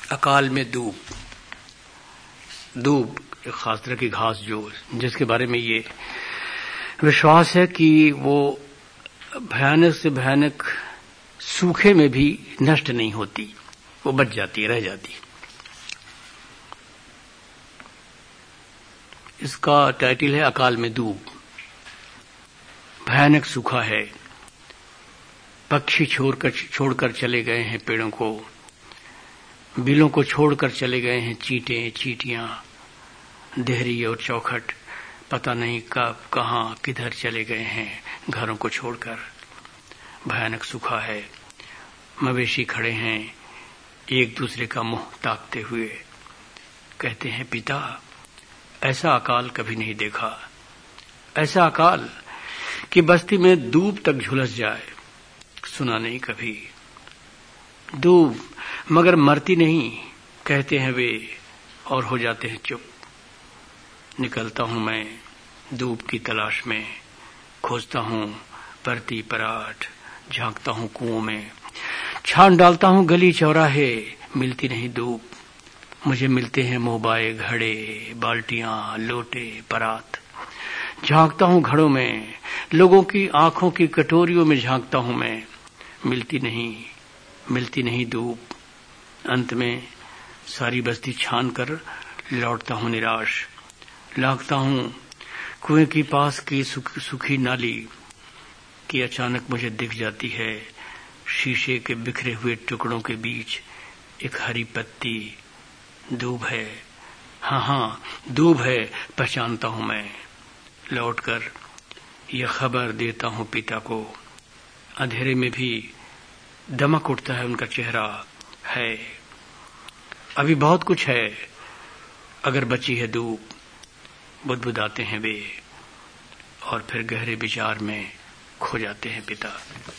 अकाल में दूब एक खास तरह की घास जिसके बारे में ये विश्वास है कि वो भयानक से भयानक सूखे में भी नष्ट नहीं होती, वो बच जाती, रह जाती। इसका टाइटल है अकाल में दूब। भयानक सूखा है, पक्षी छोड़कर चले गए हैं पेड़ों को, बिलों को छोड़कर चले गए हैं चींटे चींटियां, देहरी और चौखट पता नहीं कब कहां किधर चले गए हैं घरों को छोड़कर। भयानक सूखा है, मवेशी खड़े हैं एक दूसरे का मुंह ताकते हुए, कहते हैं पिता ऐसा अकाल कभी नहीं देखा, ऐसा अकाल कि बस्ती में दूब तक झुलस जाए सुना नहीं कभी। दूब मगर मरती नहीं, कहते हैं वे और हो जाते हैं चुप। निकलता हूं मैं दूब की तलाश में, खोजता हूं परती पराठ, झांकता हूं कुओं में, छान डालता हूं गली चौराहे, मिलती नहीं दूब। मुझे मिलते हैं मोहबाए घड़े, बाल्टियां, लोटे, परात। झांकता हूं घड़ों में, लोगों की आंखों की कटोरियों में झांकता हूं मैं, मिलती नहीं दूब। अंत में सारी बस्ती छान कर लौटता हूं निराश, लागता हूं कुएं की पास की सूखी नाली कि अचानक मुझे दिख जाती है शीशे के बिखरे हुए टुकड़ों के बीच एक हरी पत्ती। दूब है, हाँ दूब है, पहचानता हूं मैं। लौटकर यह खबर देता हूं पिता को, अंधेरे में भी दमक उठता है उनका चेहरा। है अभी बहुत कुछ है, अगर बची है दूब, बुदबुदाते हैं वे और फिर गहरे विचार में खो जाते हैं पिता।